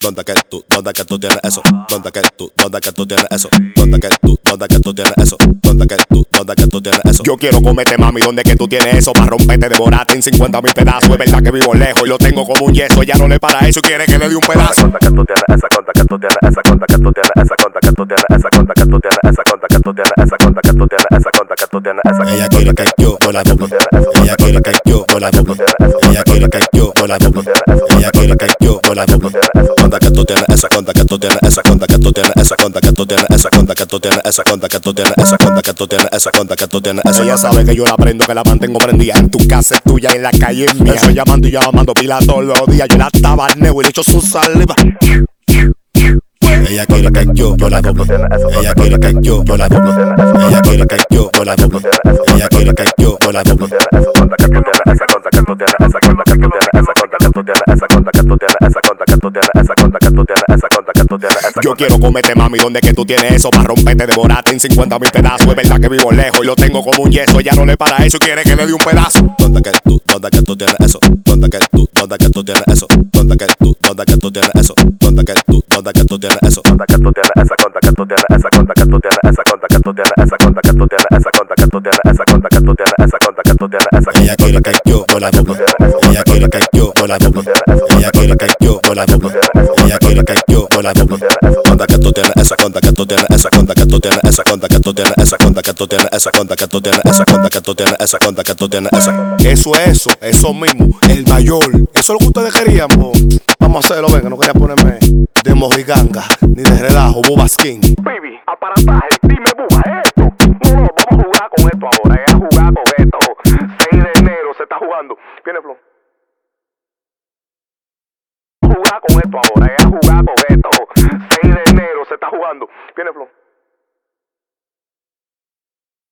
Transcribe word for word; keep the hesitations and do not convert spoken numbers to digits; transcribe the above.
¿Dónde que tú, dónde que tú tienes eso? ¿Dónde que tú, dónde que tú tienes eso? ¿Dónde que tú, dónde que tú tienes eso? ¿Dónde que tú, dónde que tú tienes eso? Yo quiero comerte, mami, ¿dónde que tú tienes eso? Pa' romperte, devorarte en cincuenta mil pedazos. Es verdad que vivo lejos y lo tengo como un yeso. Ella no le para eso y quiere que le dé un pedazo. ¿Dónde que tú tienes esa? ¿Dónde que tú tienes esa? ¿Dónde que tú tienes esa? ¿Dónde que tú tienes esa? ¿Dónde que tú tienes esa? ¿Dónde que tú tienes esa? ¿Dónde que tú tienes esa? ¿Dónde que tú tienes esa? Ella quiere que yo por la boca. Ella quiere que yo por la boca. Ella quiere que yo por la boca. Ella quiere que yo por la boca. ¿Dónde que tú tienes esa? ¿Dónde que tú tienes esa? ¿Dónde que tú tienes esa? ¿Dónde que tú tienes esa? ¿Dónde que tú tienes esa? ¿Dónde que tú tienes esa? ¿Dónde que tú tienes esa? ¿Dónde que tú tienes esa? Ella sabe que yo la prendo, que la mantengo prendida. En tu casa es tuya y en la calle es mía. Estoy llamando y llamando pila todos los días. Yo la tabaneo y le echo su saliva. Ella quiere que yo, yo la doblo. Ella quiere que yo, yo la doblo. Ella quiere que yo, yo la doblo. Ella quiere que yo, yo la doblo. Cuenta que tú tienes esa, cuenta que tú tienes esa, cuenta que tú tienes esa, cuenta que tú tienes esa, cuenta que tú tienes esa, cuenta que tú tienes esa, cuenta que tú tienes esa, cuenta que tú tienes esa. Yo quiero comerte, mami, ¿dónde que tú tienes eso? Pa' romperte, devorarte en cincuenta mil pedazos. Es verdad que vivo lejos y lo tengo como un yeso. Ella no le para eso y quiere que le dé un pedazo. ¿Dónde que tú, dónde que tú tienes eso? ¿Dónde que tú, dónde que tú tienes eso? ¿Dónde que tú, dónde que tú tienes eso? ¿Dónde que tú, dónde que tú tienes eso? ¿Dónde que tú tienes esa? ¿Dónde que tú tienes esa? ¿Dónde que tú tienes esa? ¿Dónde que tú tienes esa? ¿Dónde que tú tienes esa? ¿Dónde que tú tienes esa? ¿Dónde que tú tienes esa? ¿Dónde que tú tienes esa? Ella quiere que yo por la boca. Ella quiere que yo por la boca. Ella quiere que yo por la boca. Ella quiere que yo por la boca. ¿Dónde que tú tienes esa? ¿Dónde que tú tienes esa? ¿Dónde que tú tienes esa? ¿Dónde que tú tienes esa? ¿Dónde que tú tienes esa? ¿Dónde que tú tienes esa? ¿Dónde que tú tienes esa? ¿Dónde que tú tienes esa? Eso es eso, eso mismo, el mayor. Eso es lo que ustedes querían, po. Vamos a hacerlo, venga, no quería ponerme de mojiganga, ni de relajo, bobasquín. Baby, aparataje, dime buba, esto. No, no, vamos a jugar con esto ahora, es a jugar con esto. seis de enero se está jugando. Viene Flo. Jugar con esto ahora, es a jugar con esto. seis de enero se está jugando. Viene Flo.